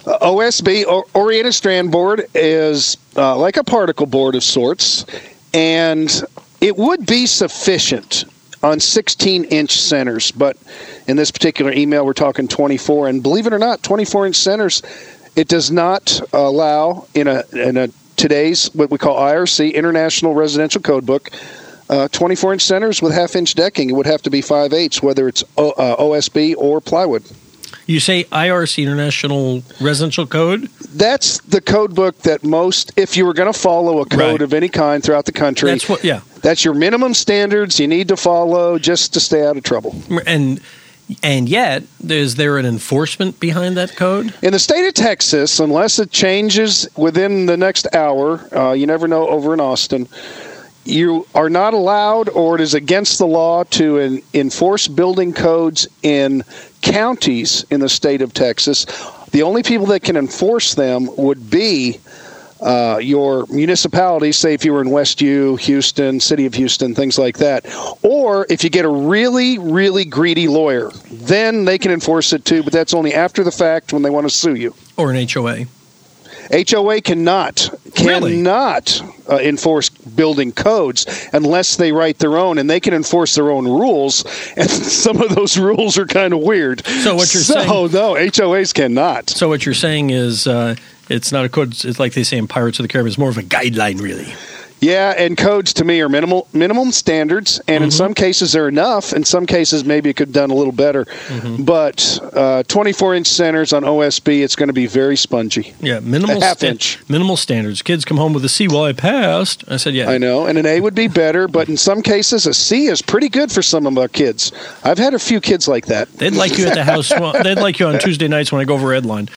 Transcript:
OSB, Oriented Strand Board, is like a particle board of sorts, and it would be sufficient on 16-inch centers, but in this particular email we're talking 24, and believe it or not, 24-inch centers, it does not allow in a today's what we call IRC, International Residential Code Book, 24-inch centers with half-inch decking. It would have to be 5/8, whether it's OSB or plywood. You say IRC, International Residential Code? That's the code book that most, if you were going to follow a code of any kind throughout the country, that's your minimum standards you need to follow just to stay out of trouble. And yet, is there an enforcement behind that code? In the state of Texas, unless it changes within the next hour, you never know over in Austin, you are not allowed, or it is against the law, to enforce building codes in counties in the state of Texas. The only people that can enforce them would be your municipality, say if you were in Westview, Houston, City of Houston, things like that. Or if you get a really, really greedy lawyer, then they can enforce it too, but that's only after the fact when they want to sue you. Or an HOA. HOA cannot enforce building codes unless they write their own, and they can enforce their own rules, and some of those rules are kind of weird. So what you're saying? No, HOAs cannot. So what you're saying is it's not a code. It's like they say in Pirates of the Caribbean. It's more of a guideline, really. Yeah, and codes to me are minimum standards, and in some cases they're enough. In some cases, maybe it could have done a little better. But 24-inch centers on OSB, it's going to be very spongy. Yeah, minimal standards. Kids come home with a C. Well, I passed. I said, yeah. I know, and an A would be better, but in some cases, a C is pretty good for some of our kids. I've had a few kids like that. They'd like you at the house. They'd like you on Tuesday nights when I go over Redline.